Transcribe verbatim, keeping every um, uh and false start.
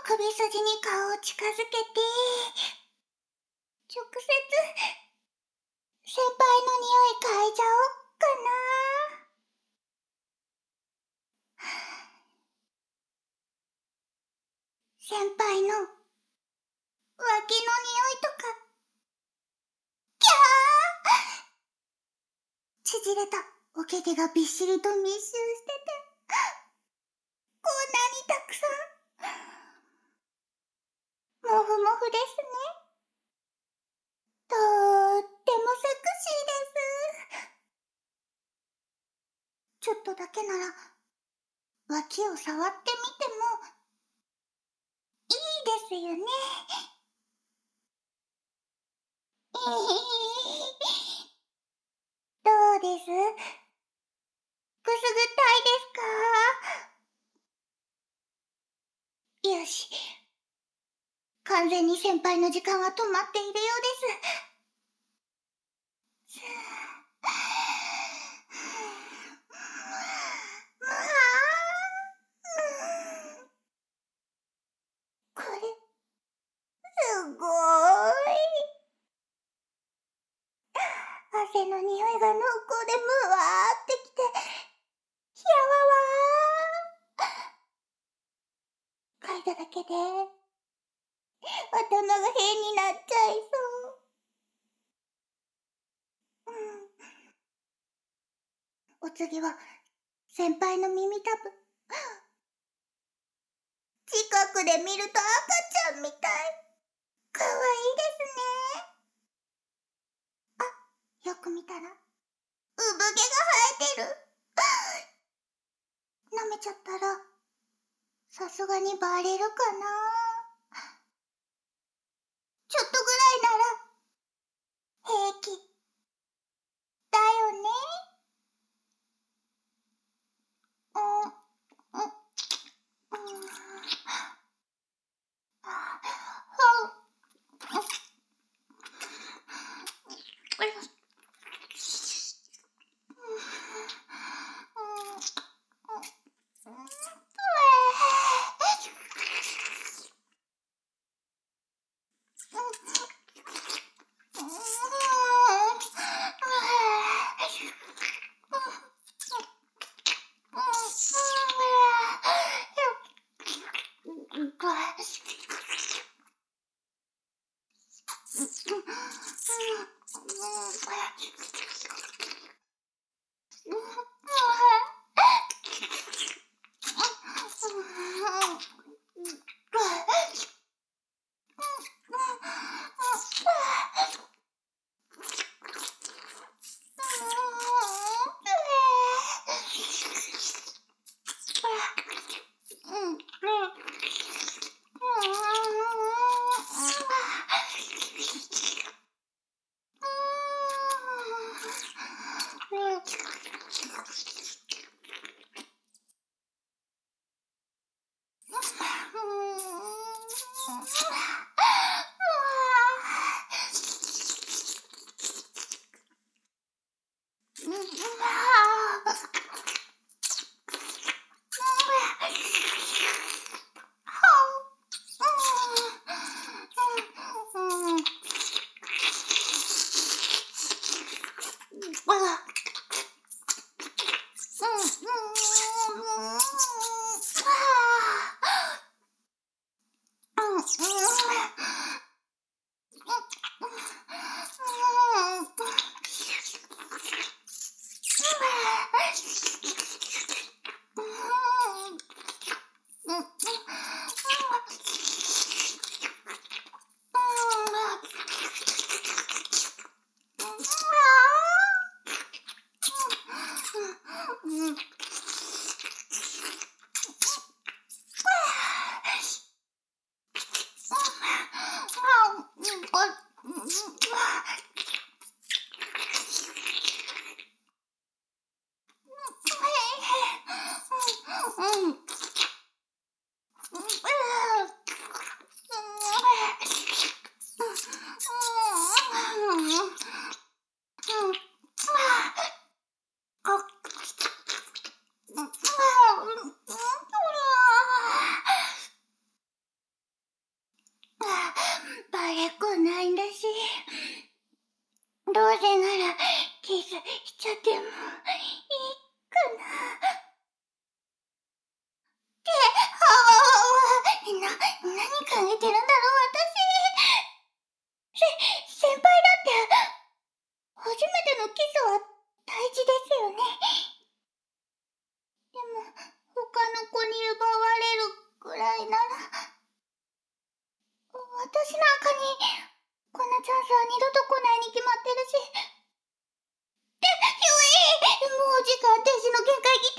首筋に顔を近づけて、直接、先輩の匂い嗅いじゃおっかな。先輩の、脇の匂いとか、キャー！縮れたおけ毛がびっしりと密集してて、こんなにたくさん。もふもふですね。とーってもセクシーです。ちょっとだけなら、脇を触ってみても、いいですよね。どうです？くすぐったいですか？よし。完全に先輩の時間は止まっているようです。これ、すごーい。汗の匂いが濃厚でむわーってきて、ひゃわわー。嗅いだだけで、頭が変になっちゃいそう。うん。お次は、先輩の耳たぶ。近くで見ると赤ちゃんみたい。かわいいですね。あ、よく見たら、産毛が生えてる。舐めちゃったら、さすがにバレるかな。ちょっとぐらいなら、平気。だよね。うん、うん、うん。あ、ほん。 時間停止の限界来